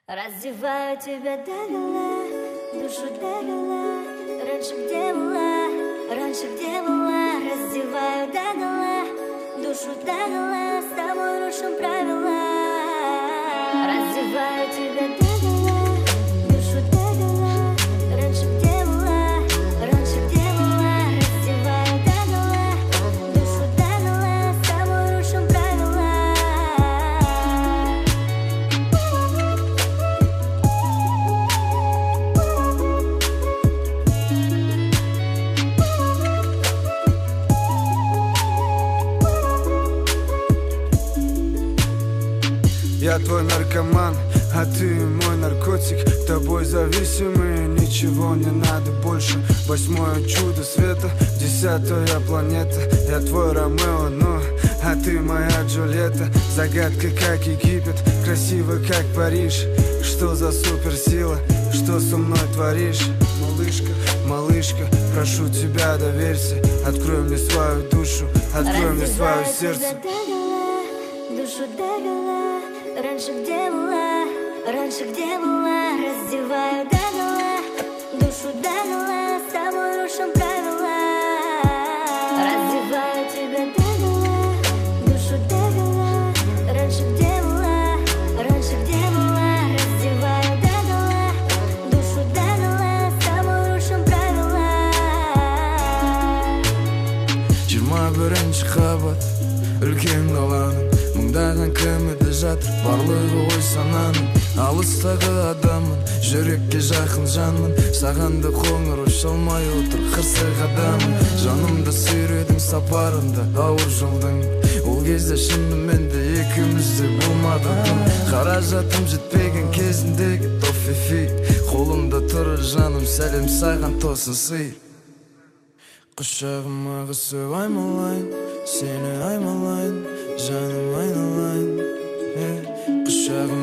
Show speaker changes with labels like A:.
A: Раздеваю тебя догола, душу догола. Раньше где была, раньше где была. Раздеваю догола, душу догола. С тобой рушим правила. Раздеваю тебя догола, душу догола. Раньше где была, раньше где была. Раздеваю догола, душу догола. С тобой рушим правила.
B: Я твой наркоман, а ты мой наркотик. Тобой зависимый, ничего не надо больше. Восьмое чудо света, 10-я планета. Я твой Ромео, но а ты моя Джульетта. Загадка как Египет, красиво как Париж. Что за суперсила, что со мной творишь? Малышка, малышка, прошу тебя, доверься. Открой мне свою душу, открой мне свое сердце.
A: Душу догола, раньше где была, раньше где была. Раздеваю догола, душу догола. С тобой рушим правила. Раздеваю тебя догола, душу догола. Раньше где была, раньше где была. Раздеваю догола, душу догола. С тобой рушим правила.
C: 21-ші қабат, үлкен қаланың мыңдаған кіміді жатыр, барлығы ой сананың. Алыстағы адаммын, жүрекке жақын жанмын. Сағанды қоңыр ұшалмай отыр, қырсық адаммын. Жанымды сүйредің сапарында, ауыр жолдың. Ол кезде шынымен де екеумізде болмады тым. Қаражатым жетпеген кезіндегі тофифи. Қолымда тұр жаным, сәлем саған тосын сый. Құшағыма қысып аймалайын, сені аймалайын, жаным айналайын. Құшағым